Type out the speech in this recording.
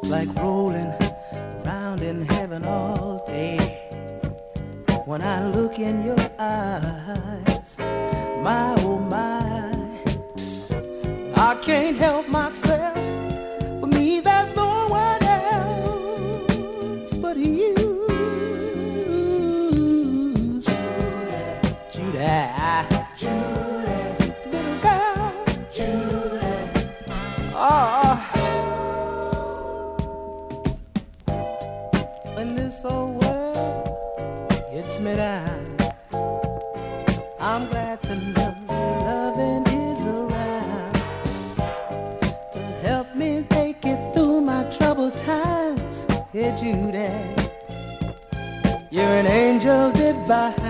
like rolling round in heaven all day. When I look in your eyes, my oh my, I can't help myself. For me, there's no one else but you. Judy, little girl, Judy. Oh, when this old world gets me down, I'm glad to know loving is around to help me make it through my troubled times. Hey, Judy, you're an angel divine.